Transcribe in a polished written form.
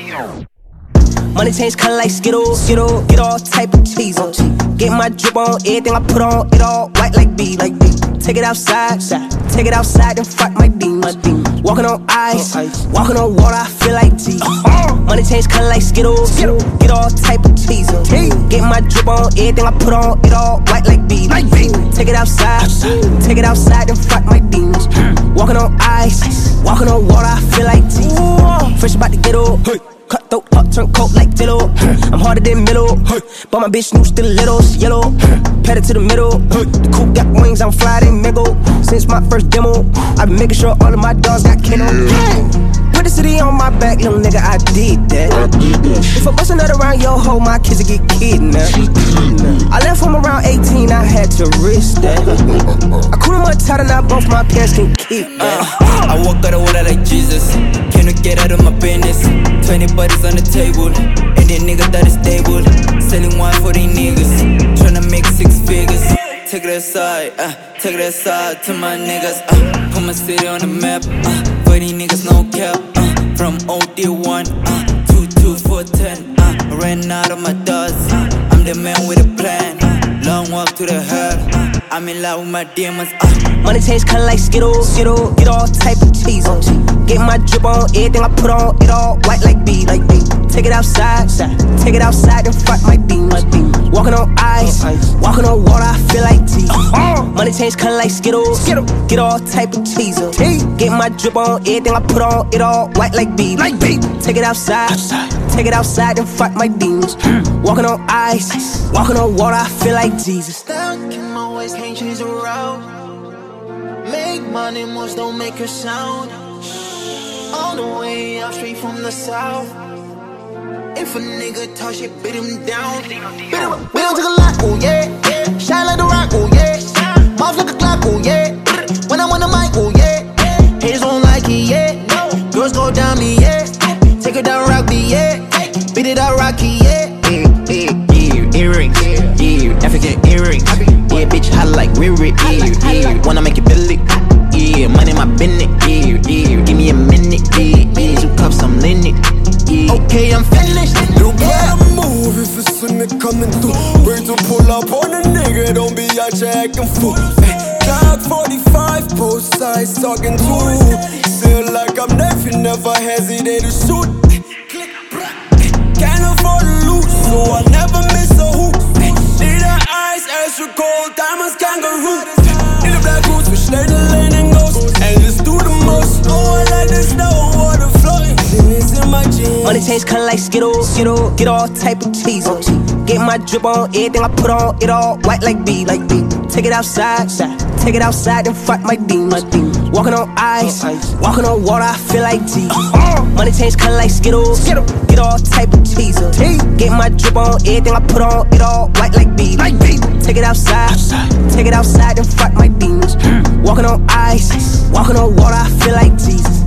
Money change color like Skittles. Get all type of cheese on. Get my drip on, everything I put on, it all white like B. Take it outside, and fight my demons. Walking on ice, walking on water, I feel like Jesus. Money change color like Skittles. Get all type of cheese on. Get my drip on, everything I put on, it all white like B. Take it outside, and fight my demons. Walking on ice, walking on water, I feel like Jesus. Fresh about to get up. Cut throat, hot turn coat like Dillo. I'm harder than middle, but my bitch new still little. She yellow, pedal to the middle. The coupe got wings, I'm fly, they mingle. Since my first demo, I've been making sure all of my dogs got kennel. Put the city on my back, little nigga, I did that. If I bust another round your hoe, my kids will get kidnapped. I left home around 18, I had to risk that. I cool him up tighter, now both my pants can kick that. I walk out of water like Jesus. Can you get out of my business? 20 bodies on the table, and the nigga that is stable. Selling wine for these niggas, tryna make 6 figures. Take it aside to my niggas. Put my city on the map, for these niggas no cap. From OD1, 22410. I ran out of my thoughts, I'm the man with a plan. Long walk to the hell, I'm in love with my demons. Money change color like Skittles. Get all type of cheese on. Get my drip on, everything I put on, it all white like B. Take it outside, and fight my demons. Walking on ice, walking on water, I feel like Jesus. Money change color like Skittles. Get all type of cheese on. Get my drip on, everything I put on, it all white like B. Take it outside, and fight my demons. Walking on ice, walking on water, I feel like Jesus. Stuck in my ways, can't change the route. Make money moves, don't make a sound. On the way up, straight from the south. If a nigga talk shit, beat him down. We don't take a lot, oh yeah. Shine like the rock, oh yeah. Mouth like a clock, oh yeah. When I'm on the mic, oh yeah. Haters don't like it, yeah. Girls go down me, yeah. Take it down, rock me, yeah. Beat it out, Rocky, yeah. Earrings, yeah. African earrings, yeah. Bitch hot like Riri, yeah. Wanna make it Billy, yeah. Money in my business, yeah. Give me a minute, yeah. 2 cups, I'm linen, yeah. Okay, I'm finished. You better move if it's when it coming through. Wait to pull up on a nigga, don't be out here acting fool. Glock 45, both sides talking to. Feel like I'm never hesitate to shoot. Can't afford to lose, so I never miss a hoop. Need her eyes, extra cold, diamonds, kangaroo. In the black boots, which lay the lane and goes. And just do the most. Oh, I like the snow, water flowing. It's in my jeans. Money change color like Skittles. Get all type of cheese on. Get my drip on, everything I put on, it all white like B. Take it outside, and fight my demons. Walking on ice, walking on water, I feel like Jesus. Money change color like Skittles. Get all type of cheese on. Get my drip on, everything I put on, it all white like B. Take it outside, and fight my demons. Walking on ice, walking on water, I feel like Jesus.